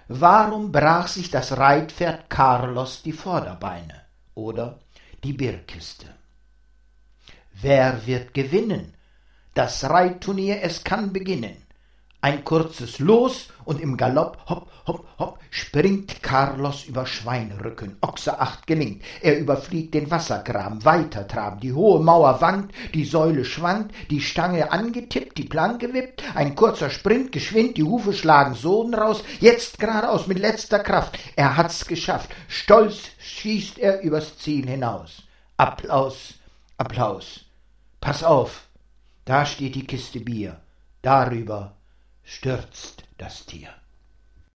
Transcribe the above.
Warum brach sich das Reitpferd Carlos die Vorderbeine? Oder die Bierkiste. Wer wird gewinnen? Das Reitturnier, es kann beginnen. Ein kurzes Los und im Galopp, hopp, hopp, hopp, springt Carlos über Schweinerücken. Ochse 8 gelingt, er überfliegt den Wassergraben, weiter traben, die hohe Mauer wankt, die Säule schwankt, die Stange angetippt, die Planke wippt, ein kurzer Sprint, geschwind, die Hufe schlagen Soden raus, jetzt geradeaus mit letzter Kraft, er hat's geschafft, stolz schießt er übers Ziel hinaus. Applaus, Applaus, pass auf, da steht die Kiste Bier, darüber stürzt das Tier.